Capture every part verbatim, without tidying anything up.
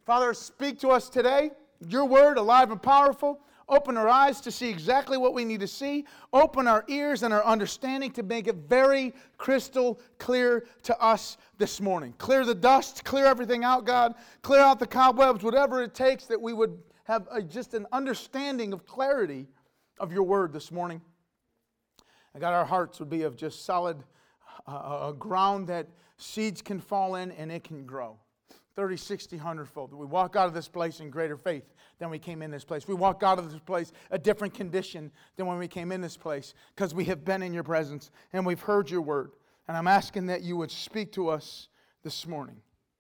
Father, speak to us today. Your word, alive and powerful. Open our eyes to see exactly what we need to see. Open our ears and our understanding to make it very crystal clear to us this morning. Clear the dust, clear everything out, God. Clear out the cobwebs, whatever it takes, that we would have a, just an understanding of clarity of your word this morning. And God, our hearts would be of just solid uh, ground that seeds can fall in and it can grow. thirty, sixty, one hundred fold. We walk out of this place in greater faith than we came in this place. We walk out of this place a different condition than when we came in this place because we have been in your presence and we've heard your word. And I'm asking that you would speak to us this morning.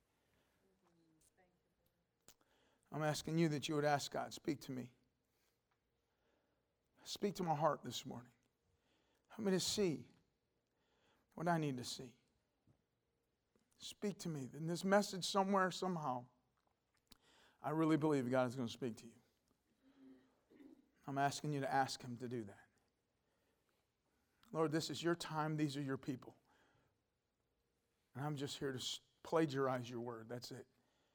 I'm asking you that you would ask God, speak to me. Speak to my heart this morning. Help me to see what I need to see. Speak to me. In this message somewhere, somehow, I really believe God is going to speak to you. I'm asking you to ask Him to do that. Lord, this is your time. These are your people. And I'm just here to plagiarize your word. That's it.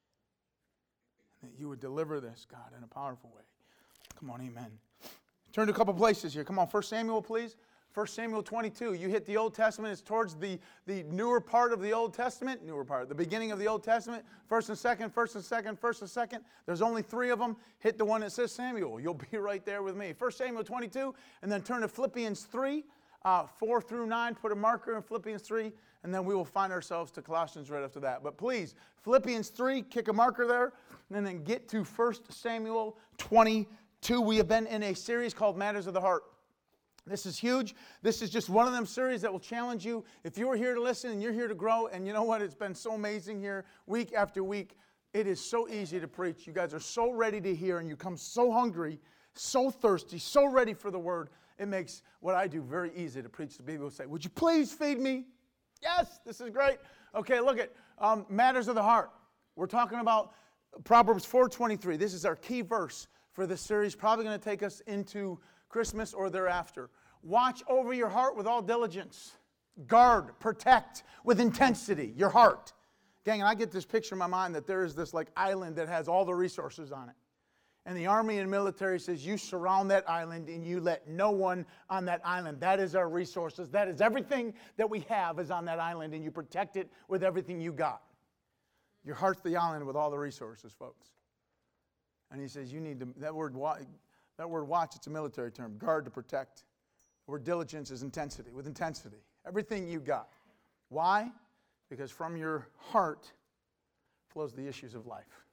And that you would deliver this, God, in a powerful way. Come on, amen. Turn to a couple places here. Come on, First Samuel, please. First Samuel twenty-two. You hit the Old Testament. It's towards the, the newer part of the Old Testament. Newer part. The beginning of the Old Testament. First and second, first and second, first and second. There's only three of them. Hit the one that says Samuel. You'll be right there with me. First Samuel twenty-two. And then turn to Philippians three. Uh, four through nine. Put a marker in Philippians three. And then we will find ourselves to Colossians right after that. But please, Philippians three. Kick a marker there. And then get to First Samuel twenty-two. We have been in a series called Matters of the Heart. This is huge. This is just one of them series that will challenge you. If you are here to listen and you're here to grow, and you know what? It's been so amazing here week after week. It is so easy to preach. You guys are so ready to hear, and you come so hungry, so thirsty, so ready for the word. It makes what I do very easy to preach to people who say, would you please feed me? Yes, this is great. Okay, look at um, Matters of the Heart. We're talking about Proverbs four twenty-three. This is our key verse for this series. Probably going to take us into Christmas or thereafter. Watch over your heart with all diligence. Guard, protect with intensity your heart. Gang, and I get this picture in my mind that there is this like island that has all the resources on it. And the army and military says you surround that island and you let no one on that island. That is our resources. That is everything that we have is on that island, and you protect it with everything you got. Your heart's the island with all the resources, folks. And he says you need to, that word That word watch, it's a military term. Guard to protect. The word diligence is intensity, with intensity. Everything you got. Why? Because from your heart flows the issues of life.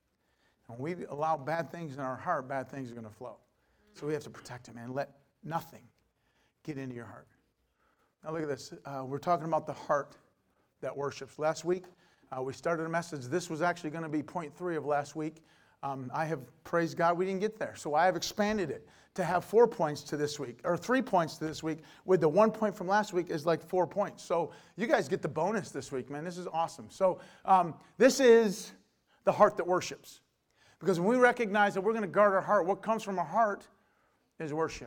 And when we allow bad things in our heart, bad things are going to flow. So we have to protect them and let nothing get into your heart. Now look at this. Uh, we're talking about the heart that worships. Last week, uh, we started a message. This was actually going to be point three of last week. Um, I have, praised God, we didn't get there. So I have expanded it to have four points to this week, or three points to this week, with the one point from last week is like four points. So you guys get the bonus this week, man. This is awesome. So um, this is the heart that worships. Because when we recognize that we're going to guard our heart, what comes from our heart is worship.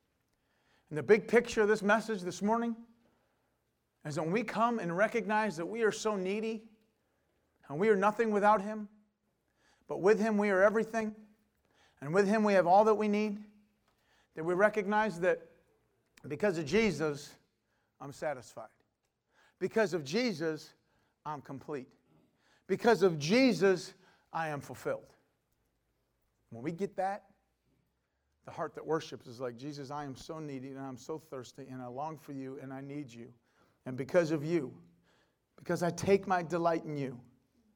And the big picture of this message this morning is that when we come and recognize that we are so needy and we are nothing without Him, but with Him we are everything, and with Him we have all that we need, that we recognize that because of Jesus, I'm satisfied. Because of Jesus, I'm complete. Because of Jesus, I am fulfilled. When we get that, the heart that worships is like, Jesus, I am so needy, and I'm so thirsty, and I long for you, and I need you. And because of you, because I take my delight in you,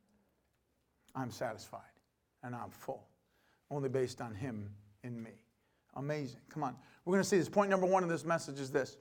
I'm satisfied. And I'm full, only based on Him in me. Amazing. Come on. We're going to see this. Point number one of this message is this.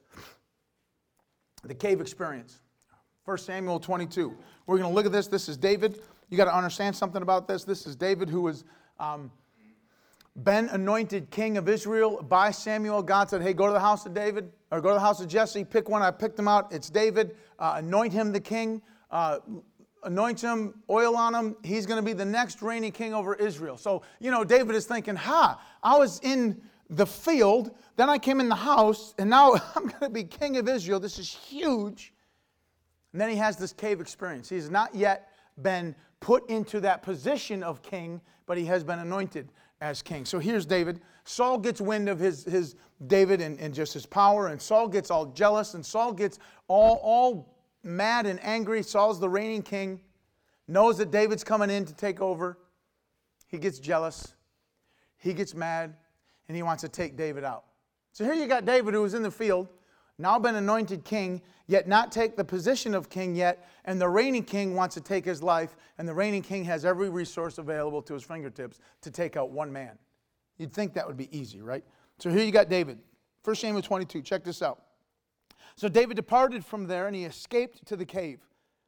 The cave experience. First Samuel twenty-two. We're going to look at this. This is David. You got to understand something about this. This is David who was um, been anointed king of Israel by Samuel. God said, hey, go to the house of David, or go to the house of Jesse. Pick one. I picked him out. It's David. Uh, anoint him the king. Uh, Anoint him, oil on him. He's going to be the next reigning king over Israel. So, you know, David is thinking, ha, I was in the field, then I came in the house, and now I'm going to be king of Israel. This is huge. And then he has this cave experience. He's not yet been put into that position of king, but he has been anointed as king. So here's David. Saul gets wind of his, his David and, and just his power, and Saul gets all jealous, and Saul gets all, all mad and angry. Saul's the reigning king, knows that David's coming in to take over. He gets jealous. He gets mad, and he wants to take David out. So here you got David, who was in the field, now been anointed king, yet not take the position of king yet, and the reigning king wants to take his life, and the reigning king has every resource available to his fingertips to take out one man. You'd think that would be easy, right? So here you got David. First Samuel twenty-two, check this out. So David departed from there, and he escaped to the cave,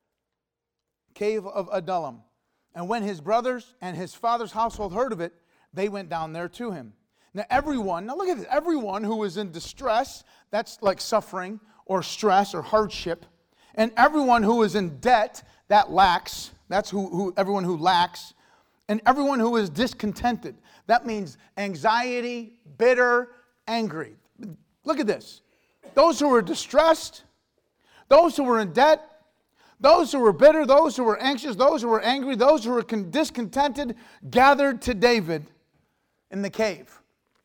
cave of Adullam. And when his brothers and his father's household heard of it, they went down there to him. Now everyone, now look at this, everyone who was in distress, that's like suffering or stress or hardship, and everyone who is in debt, that lacks, that's who, who everyone who lacks, and everyone who is discontented, that means anxiety, bitter, angry. Look at this. Those who were distressed, those who were in debt, those who were bitter, those who were anxious, those who were angry, those who were discontented, gathered to David in the cave.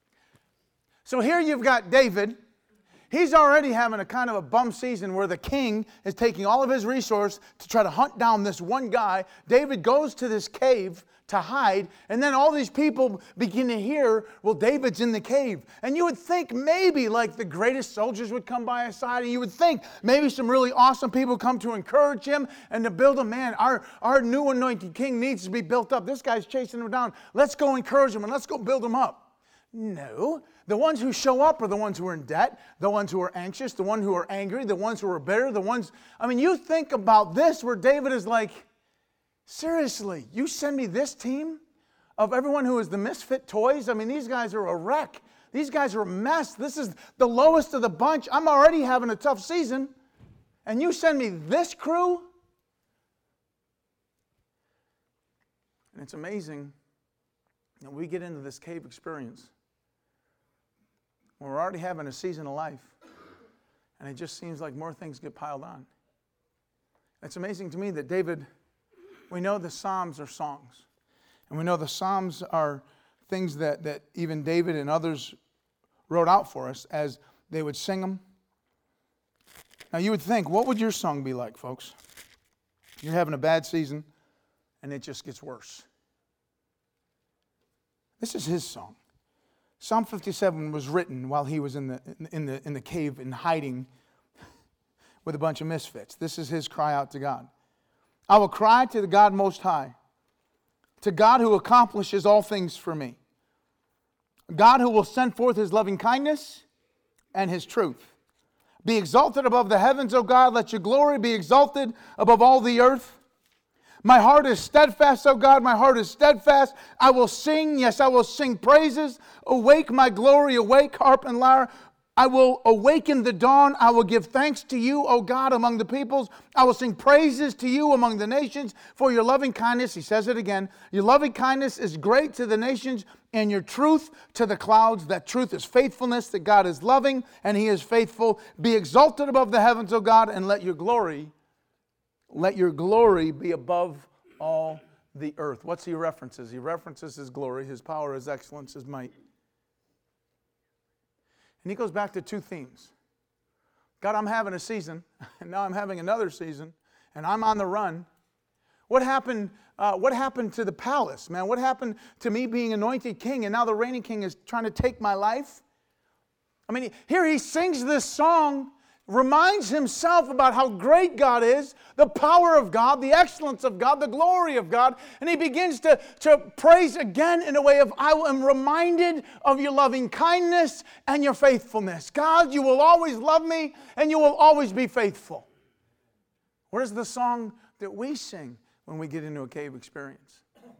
So here you've got David. He's already having a kind of a bum season where the king is taking all of his resources to try to hunt down this one guy. David goes to this cave to hide, and then all these people begin to hear, well, David's in the cave. And you would think maybe like the greatest soldiers would come by his side, and you would think maybe some really awesome people come to encourage him and to build him. Man, our, our new anointed king needs to be built up. This guy's chasing him down. Let's go encourage him and let's go build him up. No. The ones who show up are the ones who are in debt, the ones who are anxious, the ones who are angry, the ones who are bitter, the ones... I mean, you think about this where David is like, seriously, you send me this team of everyone who is the misfit toys? I mean, these guys are a wreck. These guys are a mess. This is the lowest of the bunch. I'm already having a tough season, and you send me this crew? And it's amazing that we get into this cave experience. We're already having a season of life, and it just seems like more things get piled on. It's amazing to me that David, we know the Psalms are songs, and we know the Psalms are things that, that even David and others wrote out for us as they would sing them. Now you would think, what would your song be like, folks? You're having a bad season, and it just gets worse. This is his song. Psalm fifty-seven was written while he was in the, in the, in the cave in hiding with a bunch of misfits. This is his cry out to God. I will cry to the God Most High, to God who accomplishes all things for me. God who will send forth His loving kindness and His truth. Be exalted above the heavens, O God. Let your glory be exalted above all the earth. My heart is steadfast, O God, my heart is steadfast. I will sing, yes, I will sing praises. Awake, my glory, awake, harp and lyre. I will awaken the dawn. I will give thanks to you, O God, among the peoples. I will sing praises to you among the nations for your loving kindness. He says it again. Your loving kindness is great to the nations, and your truth to the clouds. That truth is faithfulness, that God is loving and He is faithful. Be exalted above the heavens, O God, and let your glory Let your glory be above all the earth. What's he references? He references His glory, His power, His excellence, His might. And he goes back to two themes. God, I'm having a season, and now I'm having another season, and I'm on the run. What happened, uh, what happened to the palace, man? What happened to me being anointed king, and now the reigning king is trying to take my life? I mean, here he sings this song, reminds himself about how great God is, the power of God, the excellence of God, the glory of God, and he begins to, to praise again in a way of, I am reminded of your loving kindness and your faithfulness. God, you will always love me and you will always be faithful. Where's the song that we sing when we get into a cave experience?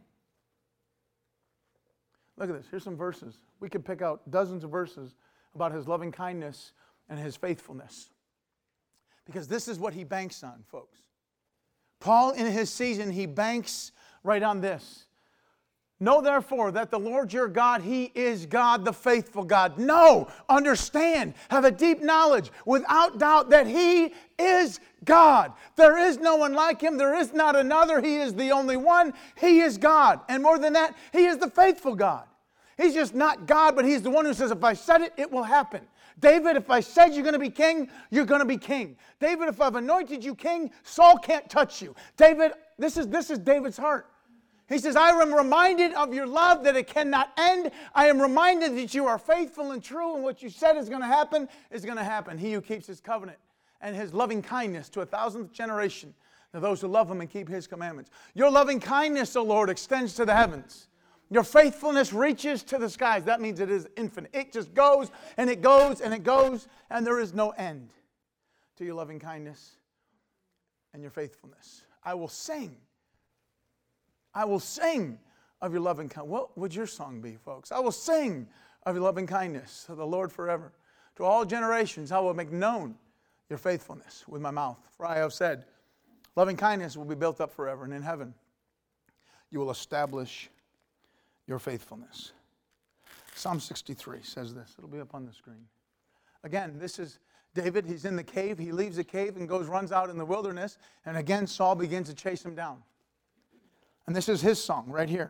Look at this. Here's some verses. We could pick out dozens of verses about His loving kindness and His faithfulness. Because this is what he banks on, folks. Paul, in his season, he banks right on this. Know therefore that the Lord your God, He is God, the faithful God. Know, understand, have a deep knowledge, without doubt, that He is God. There is no one like Him. There is not another. He is the only one. He is God. And more than that, He is the faithful God. He's just not God, but He's the one who says, if I said it, it will happen. David, if I said you're going to be king, you're going to be king. David, if I've anointed you king, Saul can't touch you. David, this is, this is David's heart. He says, I am reminded of your love that it cannot end. I am reminded that you are faithful and true, and what you said is going to happen is going to happen. He who keeps His covenant and His loving kindness to a thousandth generation, to those who love Him and keep His commandments. Your loving kindness, O Lord, extends to the heavens. Your faithfulness reaches to the skies. That means it is infinite. It just goes and it goes and it goes, and there is no end to your loving kindness and your faithfulness. I will sing. I will sing of your loving kindness. What would your song be, folks? I will sing of your loving kindness to the Lord forever. To all generations, I will make known your faithfulness with my mouth. For I have said, loving kindness will be built up forever, and in heaven you will establish your faithfulness. Psalm sixty-three says this. It'll be up on the screen. Again, this is David. He's in the cave. He leaves the cave and goes, runs out in the wilderness. And again, Saul begins to chase him down. And this is his song right here.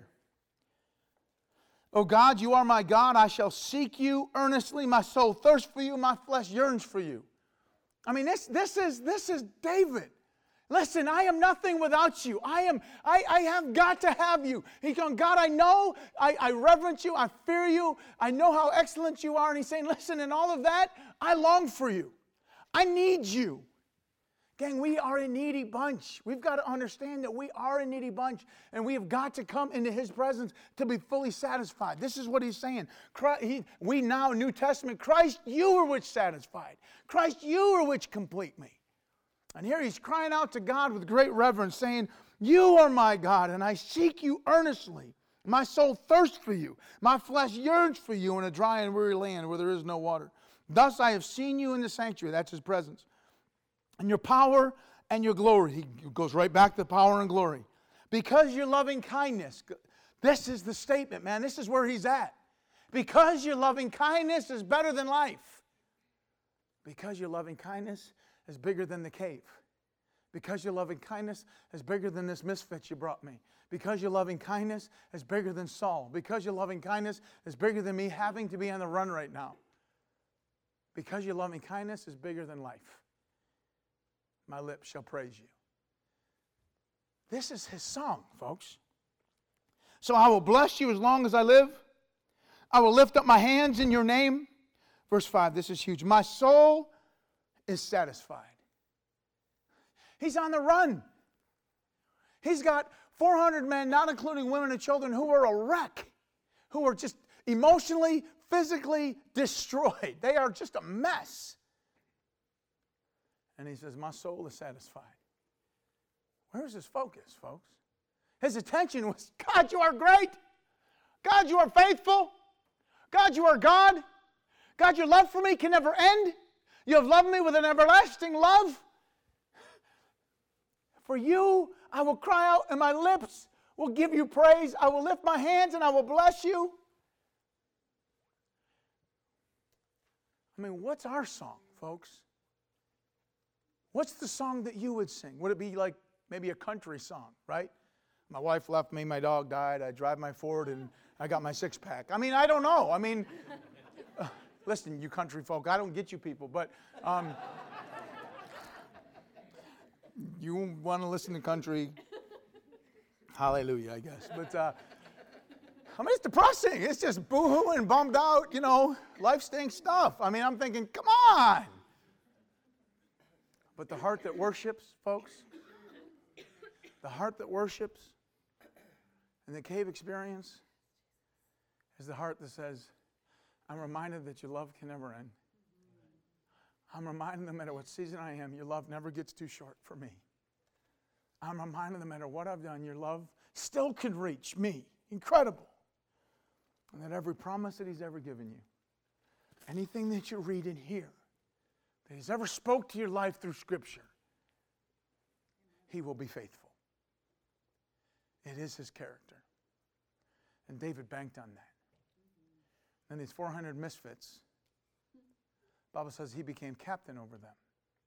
O God, you are my God. I shall seek you earnestly. My soul thirsts for you. My flesh yearns for you. I mean, this, this, is, this is David. Listen, I am nothing without you. I am. I, I have got to have you. He's going, God, I know. I, I reverence you. I fear you. I know how excellent you are. And he's saying, listen, in all of that, I long for you. I need you. Gang, we are a needy bunch. We've got to understand that we are a needy bunch, and we have got to come into His presence to be fully satisfied. This is what He's saying. Christ, he, we now, New Testament, Christ, you are which satisfied. Christ, you are which complete me. And here He's crying out to God with great reverence, saying, you are my God, and I seek you earnestly. My soul thirsts for you. My flesh yearns for you in a dry and weary land where there is no water. Thus I have seen you in the sanctuary. That's His presence. And your power and your glory. He goes right back to power and glory. Because your loving kindness. This is the statement, man. This is where he's at. Because your loving kindness is better than life. Because your loving kindness is bigger than the cave. Because your loving kindness is bigger than this misfit you brought me. Because your loving kindness is bigger than Saul. Because your loving kindness is bigger than me having to be on the run right now. Because your loving kindness is bigger than life. My lips shall praise you. This is his song, folks. So I will bless you as long as I live. I will lift up my hands in your name. Verse five, this is huge. My soul is satisfied. He's on the run. He's got four hundred men, not including women and children, who are a wreck, who are just emotionally, physically destroyed. They are just a mess. And he says, my soul is satisfied. Where's his focus, folks? His attention was, God, you are great. God, you are faithful. God, you are God. God, your love for me can never end. You have loved me with an everlasting love. For you, I will cry out, and my lips will give you praise. I will lift my hands, and I will bless you. I mean, what's our song, folks? What's the song that you would sing? Would it be like maybe a country song, right? My wife left me, my dog died, I drive my Ford, and I got my six-pack. I mean, I don't know. I mean, uh, listen, you country folk, I don't get you people, but um, you want to listen to country, hallelujah, I guess. But, uh, I mean, it's depressing. It's just boo-hooing, bummed out, you know, life stinks stuff. I mean, I'm thinking, come on. But the heart that worships, folks, the heart that worships in the cave experience is the heart that says, I'm reminded that your love can never end. I'm reminded no matter what season I am, your love never gets too short for me. I'm reminded no matter what I've done, your love still can reach me. Incredible. And that every promise that He's ever given you, anything that you read in here, that He's ever spoke to your life through Scripture, He will be faithful. It is His character. And David banked on that. And these four hundred misfits, the Bible says he became captain over them.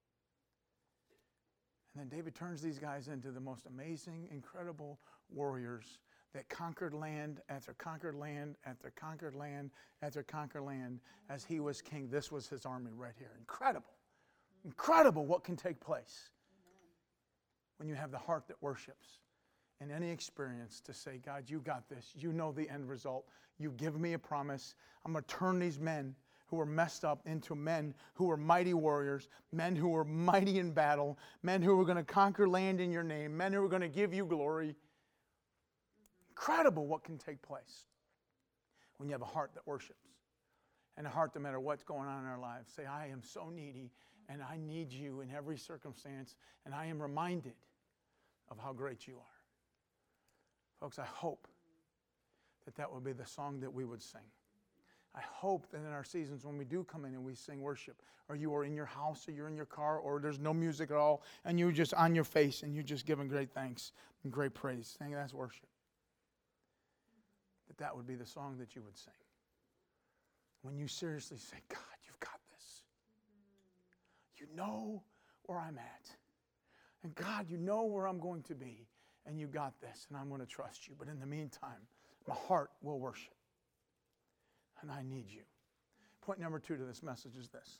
And then David turns these guys into the most amazing, incredible warriors that conquered land after conquered land after conquered land after conquered land as he was king. This was his army right here. Incredible. Incredible what can take place when you have the heart that worships. In any experience to say, God, you got this. You know the end result. You give me a promise. I'm going to turn these men who are messed up into men who are mighty warriors, men who are mighty in battle, men who are going to conquer land in your name, men who are going to give you glory. Incredible what can take place when you have a heart that worships and a heart, no matter what's going on in our lives, say, I am so needy and I need you in every circumstance, and I am reminded of how great you are. Folks, I hope that that would be the song that we would sing. I hope that in our seasons when we do come in and we sing worship, or you are in your house or you're in your car or there's no music at all and you're just on your face and you're just giving great thanks and great praise. Saying that's worship. That that would be the song that you would sing. When you seriously say, God, you've got this. You know where I'm at. And God, you know where I'm going to be. And you got this, and I'm going to trust you. But in the meantime, my heart will worship. And I need you. Point number two to this message is this.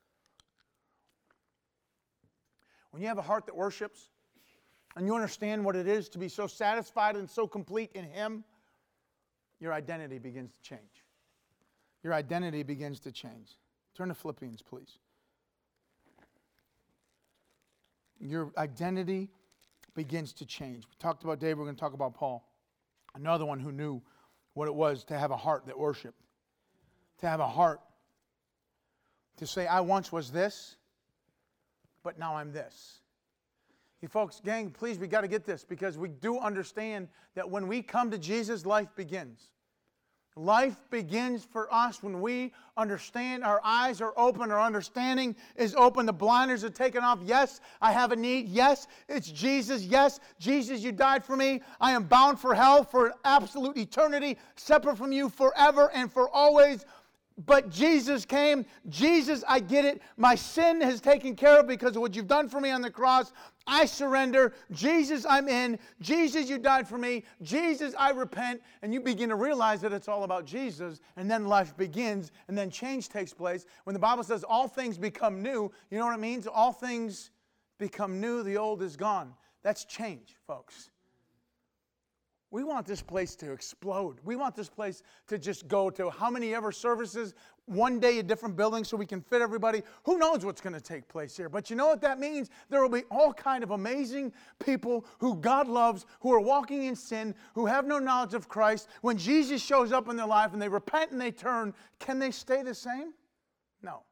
When you have a heart that worships, and you understand what it is to be so satisfied and so complete in Him, your identity begins to change. Your identity begins to change. Turn to Philippians, please. Your identity begins to change. We talked about David, we're going to talk about Paul. Another one who knew what it was to have a heart that worshiped. To have a heart to say, I once was this, but now I'm this. You folks, gang, please, we got to get this, because we do understand that when we come to Jesus, life begins. Life begins for us when we understand, our eyes are open, our understanding is open, the blinders are taken off. Yes, I have a need. Yes, it's Jesus. Yes, Jesus, you died for me. I am bound for hell for an absolute eternity, separate from you forever and for always. But Jesus came. Jesus, I get it. My sin has taken care of because of what you've done for me on the cross. I surrender. Jesus, I'm in. Jesus, you died for me. Jesus, I repent. And you begin to realize that it's all about Jesus. And then life begins. And then change takes place. When the Bible says all things become new, you know what it means? All things become new. The old is gone. That's change, folks. We want this place to explode. We want this place to just go to how many ever services, one day a different building so we can fit everybody. Who knows what's going to take place here? But you know what that means? There will be all kind of amazing people who God loves, who are walking in sin, who have no knowledge of Christ. When Jesus shows up in their life and they repent and they turn, can they stay the same? No.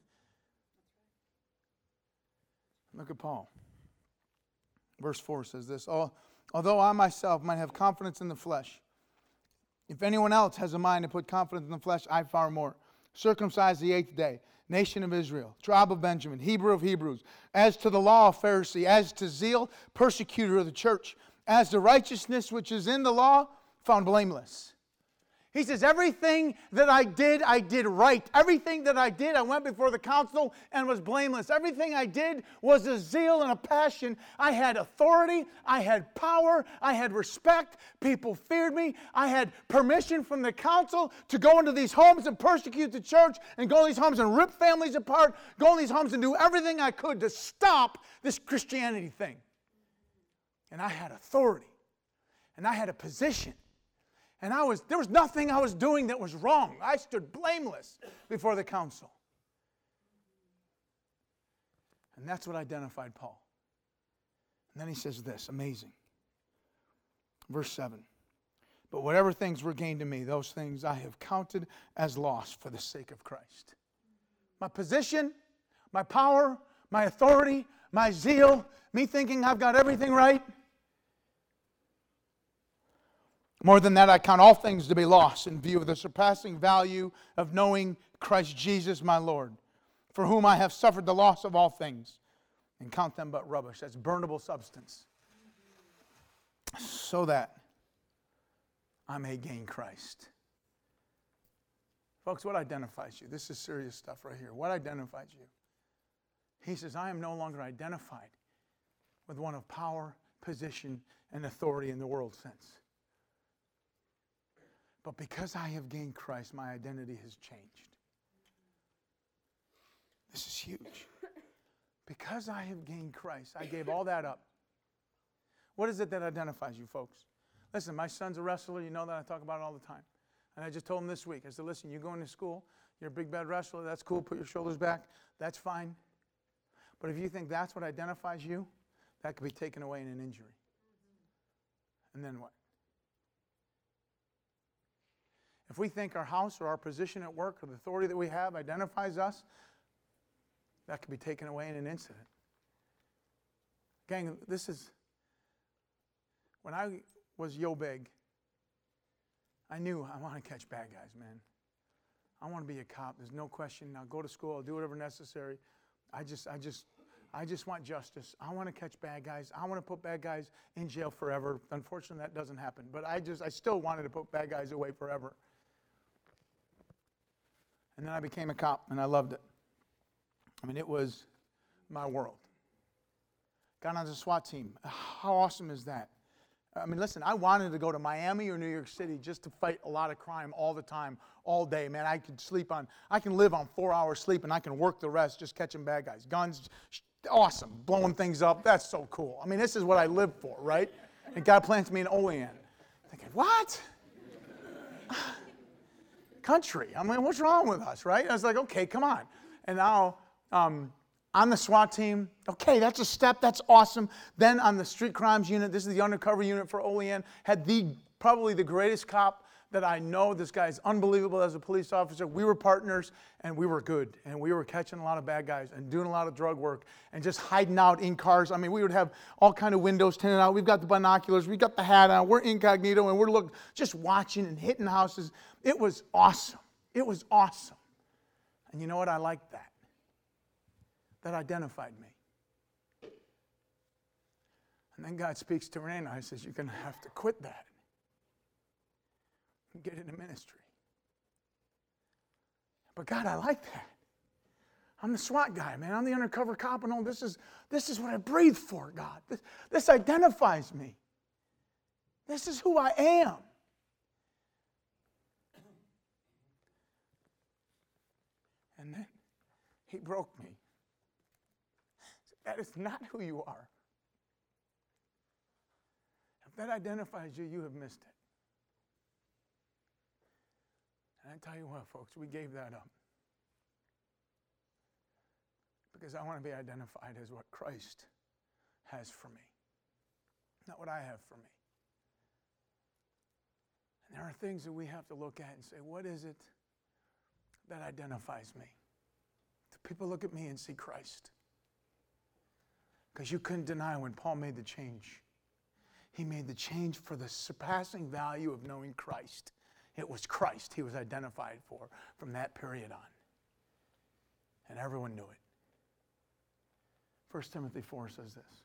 Look at Paul. Verse four says this, oh, although I myself might have confidence in the flesh, if anyone else has a mind to put confidence in the flesh, I far more. Circumcised the eighth day, nation of Israel, tribe of Benjamin, Hebrew of Hebrews, as to the law, Pharisee, as to zeal, persecutor of the church, as to righteousness which is in the law, found blameless. He says, everything that I did, I did right. Everything that I did, I went before the council and was blameless. Everything I did was a zeal and a passion. I had authority. I had power. I had respect. People feared me. I had permission from the council to go into these homes and persecute the church and go to these homes and rip families apart, go in these homes and do everything I could to stop this Christianity thing. And I had authority. And I had a position. And I was, there was nothing I was doing that was wrong. I stood blameless before the council. And that's what identified Paul. And then he says this, amazing. Verse seven. But whatever things were gained to me, those things I have counted as loss for the sake of Christ. My position, my power, my authority, my zeal, me thinking I've got everything right. More than that, I count all things to be lost in view of the surpassing value of knowing Christ Jesus my Lord, for whom I have suffered the loss of all things, and count them but rubbish. That's burnable substance. So that I may gain Christ. Folks, what identifies you? This is serious stuff right here. What identifies you? He says, I am no longer identified with one of power, position, and authority in the world sense. But because I have gained Christ, my identity has changed. This is huge. Because I have gained Christ, I gave all that up. What is it that identifies you, folks? Listen, my son's a wrestler. You know that. I talk about it all the time. And I just told him this week, I said, listen, you're going to school. You're a big, bad wrestler. That's cool. Put your shoulders back. That's fine. But if you think that's what identifies you, that could be taken away in an injury. And then what? If we think our house or our position at work or the authority that we have identifies us, that could be taken away in an incident. Gang, this is, when I was yo big, I knew I want to catch bad guys, man. I want to be a cop. There's no question. I'll go to school. I'll do whatever necessary. I just, I just, I just want justice. I want to catch bad guys. I want to put bad guys in jail forever. Unfortunately, that doesn't happen. But I just, I still wanted to put bad guys away forever. And then I became a cop, and I loved it. I mean, it was my world. Got on the SWAT team. How awesome is that? I mean, listen, I wanted to go to Miami or New York City just to fight a lot of crime all the time, all day. Man, I could sleep on, I can live on four hours sleep, and I can work the rest just catching bad guys. Guns, awesome. Blowing things up, that's so cool. I mean, this is what I live for, right? And God plants me in Olean. Thinking, what? Country. I mean, what's wrong with us, right? I was like, okay, come on. And now, um, on the SWAT team, okay, that's a step, that's awesome. Then on the street crimes unit, this is the undercover unit for Olean, had the probably the greatest cop that I know. This guy is unbelievable as a police officer. We were partners, and we were good. And we were catching a lot of bad guys and doing a lot of drug work and just hiding out in cars. I mean, we would have all kind of windows tinted out. We've got the binoculars. We've got the hat on. We're incognito, and we're look, just watching and hitting houses. It was awesome. It was awesome. And you know what? I liked that. That identified me. And then God speaks to Renee, and I says, you're going to have to quit that and get into ministry. But God, I like that. I'm the SWAT guy, man. I'm the undercover cop and all. This is, this is what I breathe for, God. This, this identifies me. This is who I am. And then he broke me. That is not who you are. If that identifies you, you have missed it. And I tell you what, folks, we gave that up. Because I want to be identified as what Christ has for me, not what I have for me. And there are things that we have to look at and say, what is it that identifies me? Do people look at me and see Christ? Because you couldn't deny when Paul made the change. He made the change for the surpassing value of knowing Christ. It was Christ he was identified for from that period on. And everyone knew it. First Timothy four says this.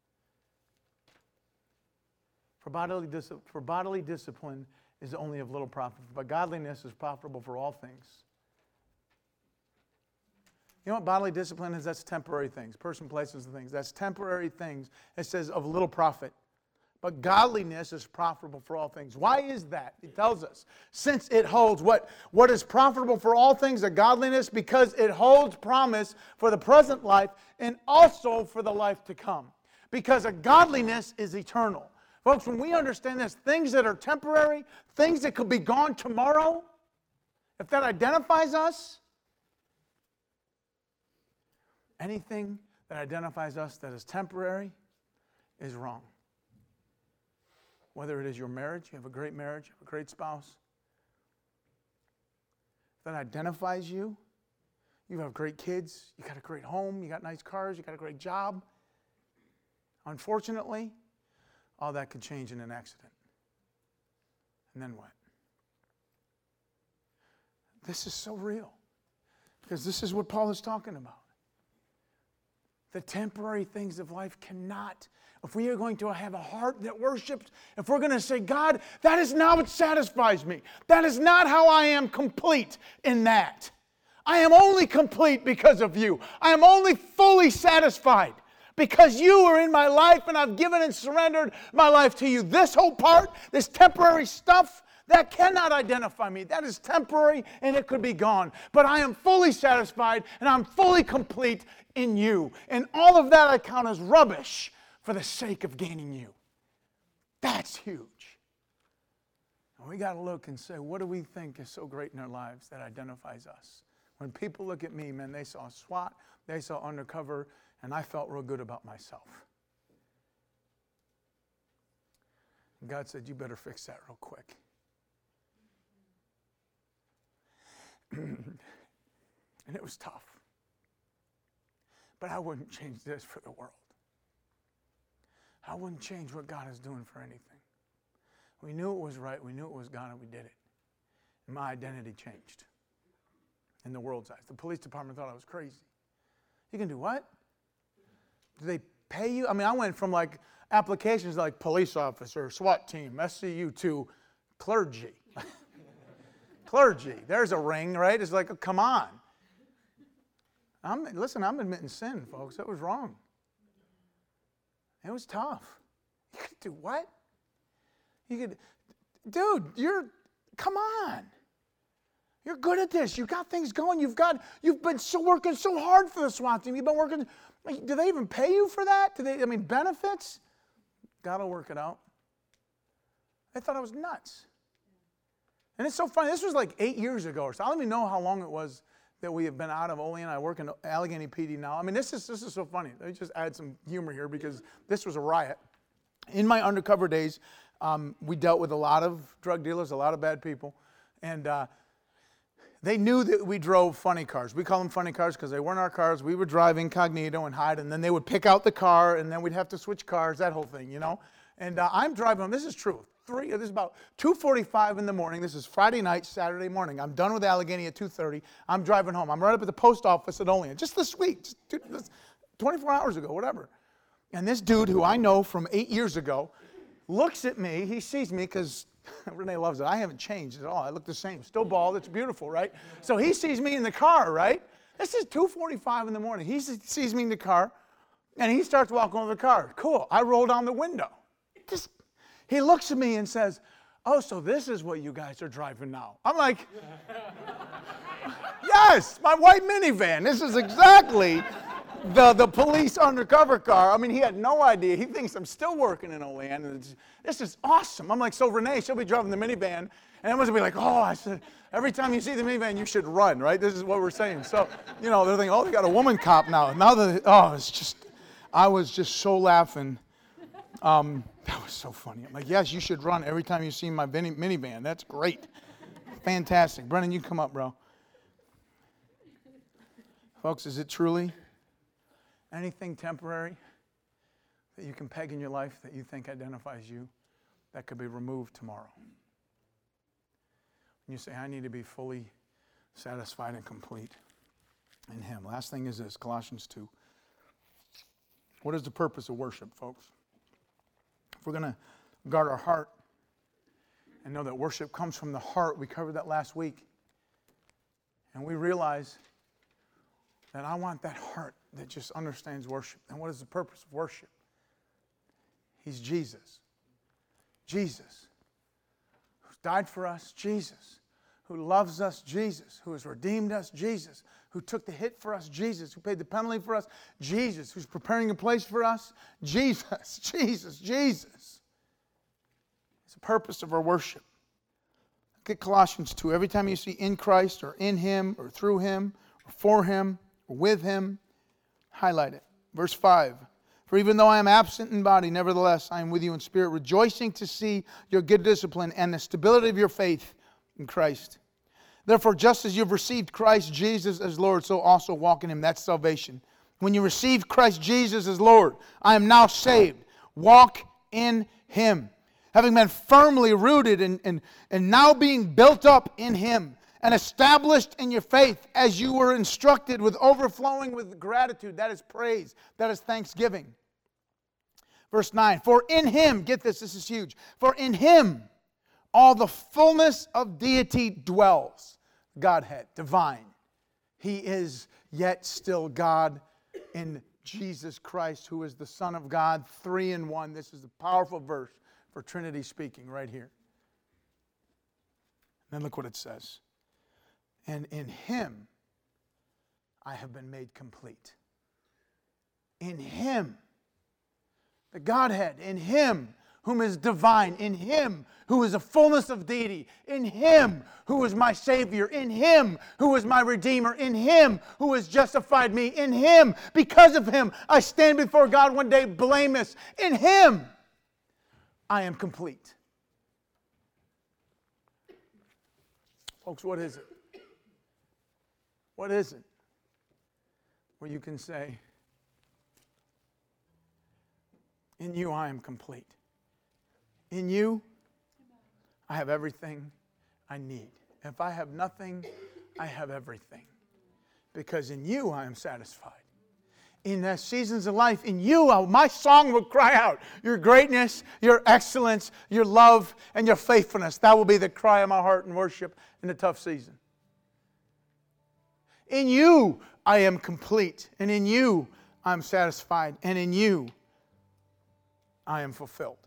For bodily, dis- for bodily discipline is only of little profit, but godliness is profitable for all things. You know what bodily discipline is? That's temporary things. Person, places, and things. That's temporary things. It says of little profit. But godliness is profitable for all things. Why is that? It tells us. Since it holds what? What is profitable for all things, a godliness? Because it holds promise for the present life and also for the life to come. Because a godliness is eternal. Folks, when we understand this, things that are temporary, things that could be gone tomorrow, if that identifies us, anything that identifies us that is temporary is wrong. Whether it is your marriage, you have a great marriage, you have a great spouse, that identifies you, you have great kids, you got a great home, you got nice cars, you got a great job. Unfortunately, all that could change in an accident. And then what? This is so real. Because this is what Paul is talking about. the temporary things of life cannot. If we are going to have a heart that worships, if we're going to say, God, that is not what satisfies me. That is not how I am complete in that. I am only complete because of you. I am only fully satisfied because you are in my life and I've given and surrendered my life to you. This whole part, this temporary stuff, that cannot identify me. That is temporary and it could be gone. But I am fully satisfied and I'm fully complete in you. And all of that I count as rubbish for the sake of gaining you. That's huge. And we got to look and say, what do we think is so great in our lives that identifies us? When people look at me, man, they saw SWAT, they saw undercover, and I felt real good about myself. And God said, you better fix that real quick. And it was tough. But I wouldn't change this for the world. I wouldn't change what God is doing for anything. We knew it was right, we knew it was God, and we did it. And my identity changed in the world's eyes. The police department thought I was crazy. You can do what? Do they pay you? I mean, I went from like applications like police officer, SWAT team, S C U to clergy. Clergy. There's a ring, right? It's like, oh, come on. I'm, listen, I'm admitting sin, folks. That was wrong. It was tough. You could do what? You could, dude, you're, come on. You're good at this. You've got things going. You've got, you've been so working so hard for the SWAT team. You've been working, do they even pay you for that? Do they, I mean, benefits? God will work it out. I thought I was nuts. And it's so funny. This was like eight years ago or so. I don't even know how long it was that we have been out of Olean. I work in Allegheny P D now. I mean, this is this is so funny. Let me just add some humor here because this was a riot. In my undercover days, um, we dealt with a lot of drug dealers, a lot of bad people. And uh, they knew that we drove funny cars. We call them funny cars because they weren't our cars. We would drive incognito and hide, and then they would pick out the car, and then we'd have to switch cars, that whole thing, you know. And uh, I'm driving home. This is true. Three, this is about two forty-five in the morning. This is Friday night, Saturday morning. I'm done with Allegheny at two thirty. I'm driving home. I'm right up at the post office at Olean. Just this week, just twenty-four hours ago, whatever. And this dude who I know from eight years ago looks at me. He sees me because Renee loves it. I haven't changed at all. I look the same. Still bald. It's beautiful, right? So he sees me in the car, right? This is two forty-five in the morning. He sees me in the car, and he starts walking over the car. Cool. I roll down the window. Just He looks at me and says, oh, so this is what you guys are driving now. I'm like, yes, my white minivan. This is exactly the, the police undercover car. I mean, he had no idea. He thinks I'm still working in Olean. And it's, this is awesome. I'm like, so Renee, she'll be driving the minivan. And everyone's going to be like, oh, I said, every time you see the minivan, you should run, right? This is what we're saying. So, you know, they're thinking, oh, they got a woman cop now. Now, that, oh, it's just, I was just so laughing. Um, that was so funny. I'm like, yes, you should run every time you see my mini- minivan. That's great. Fantastic. Brennan, you come up, bro. Folks, is it truly anything temporary that you can peg in your life that you think identifies you that could be removed tomorrow? And you say, I need to be fully satisfied and complete in Him. Last thing is this, Colossians two. What is the purpose of worship, folks? If we're going to guard our heart and know that worship comes from the heart, we covered that last week. And we realize that I want that heart that just understands worship. And what is the purpose of worship? He's Jesus. Jesus, who died for us, Jesus, who loves us, Jesus, who has redeemed us, Jesus, who took the hit for us, Jesus, who paid the penalty for us, Jesus, who's preparing a place for us, Jesus, Jesus, Jesus. It's the purpose of our worship. Look at Colossians two. Every time you see in Christ or in Him or through Him or for Him or with Him, highlight it. Verse five. For even though I am absent in body, nevertheless I am with you in spirit, rejoicing to see your good discipline and the stability of your faith in Christ. Therefore, just as you've received Christ Jesus as Lord, so also walk in Him. That's salvation. When you receive Christ Jesus as Lord, I am now saved. Walk in Him. Having been firmly rooted and, and, and now being built up in Him, and established in your faith as you were instructed, with overflowing with gratitude. That is praise. That is thanksgiving. Verse nine, for in Him, get this, this is huge. For in Him all the fullness of deity dwells. Godhead, divine. He is yet still God in Jesus Christ, who is the Son of God, three in one. This is a powerful verse for Trinity speaking right here. Then look what it says. And in Him I have been made complete. In Him, the Godhead, in Him whom is divine, in Him who is a fullness of deity, in Him who is my Savior, in Him who is my Redeemer, in Him who has justified me, in Him, because of Him, I stand before God one day blameless. In Him, I am complete. Folks, what is it? What is it where you can say, in You I am complete. In You, I have everything I need. If I have nothing, I have everything. Because in You, I am satisfied. In the seasons of life, in You, my song will cry out. Your greatness, Your excellence, Your love, and Your faithfulness. That will be the cry of my heart in worship in the tough season. In You, I am complete. And in You, I am satisfied. And in You, I am fulfilled.